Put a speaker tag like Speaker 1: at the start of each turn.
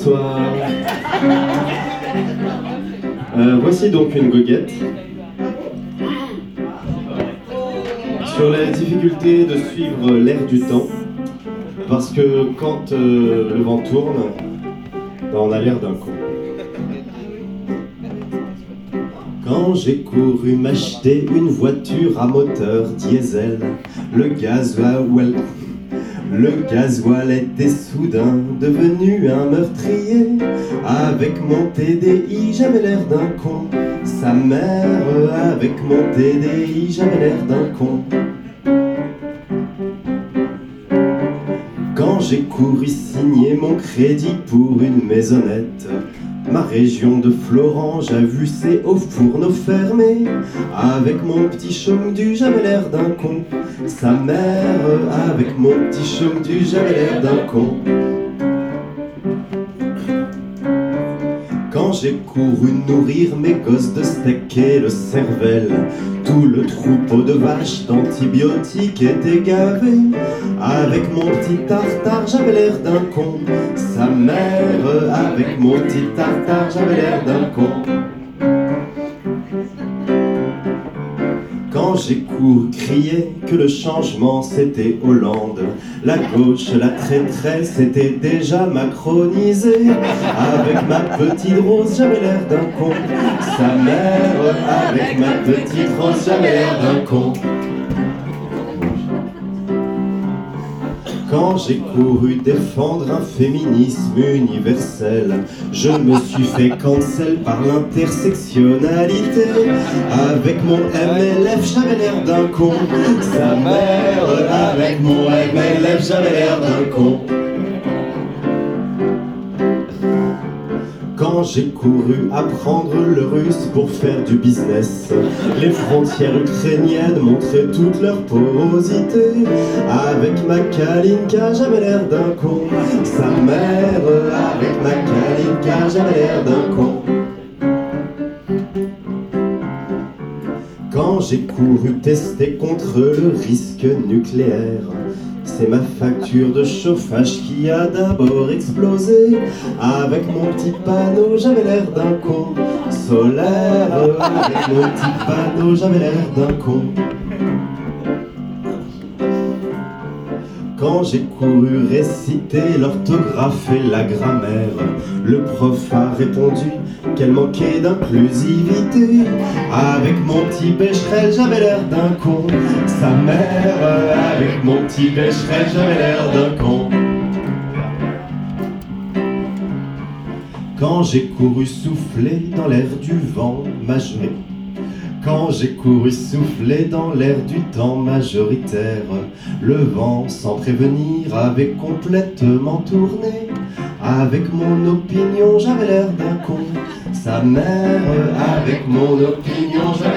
Speaker 1: Bonsoir. Voici donc une goguette sur la difficulté de suivre l'air du temps, parce que quand le vent tourne, on a l'air d'un con. Quand j'ai couru m'acheter une voiture à moteur diesel, le gasoil était soudain devenu un meurtrier. Avec mon TDI, j'avais l'air d'un con. Sa mère, avec mon TDI, j'avais l'air d'un con. Quand j'ai couru signer mon crédit pour une maisonnette, ma région de Florent, j'ai vu ses hauts fourneaux fermés. Avec mon petit chaume-du, j'avais l'air d'un con. Sa mère, avec mon petit chaume-du, j'avais l'air d'un con. Quand j'ai couru nourrir mes gosses de steak et de cervelle, tout le troupeau de vaches d'antibiotiques était gavé. Avec mon petit tartare, j'avais l'air d'un con. Sa mère, avec mon petit tartare, j'avais l'air d'un con. Quand j'ai couru crier que le changement c'était Hollande, la gauche, la traîtresse était déjà macronisée. Avec ma petite rose, j'avais l'air d'un con. Sa mère, avec ma petite rose, j'avais l'air d'un con. Quand j'ai couru défendre un féminisme universel, je me suis fait cancel par l'intersectionnalité. Avec mon MLF, j'avais l'air d'un con. Sa mère, avec mon MLF, j'avais l'air d'un con. Quand j'ai couru apprendre le russe pour faire du business, les frontières ukrainiennes montraient toute leur porosité. Avec ma Kalinka, j'avais l'air d'un con. Sa mère, avec ma Kalinka, j'avais l'air d'un con. Quand j'ai couru tester contre le risque nucléaire, c'est ma facture de chauffage qui a d'abord explosé. Avec mon petit panneau, j'avais l'air d'un con. Solaire, avec mon petit panneau, j'avais l'air d'un con. Quand j'ai couru réciter l'orthographe et la grammaire, le prof a répondu qu'elle manquait d'inclusivité. Avec mon petit Becherel, j'avais l'air d'un con. Sa mère, avec mon petit Becherel, j'avais l'air d'un con. Quand j'ai couru souffler dans l'air du vent majoritaire, quand j'ai couru souffler dans l'air du temps majoritaire, le vent sans prévenir avait complètement tourné. Avec mon opinion, j'avais l'air d'un con. Sa mère, avec mon opinion, j'avais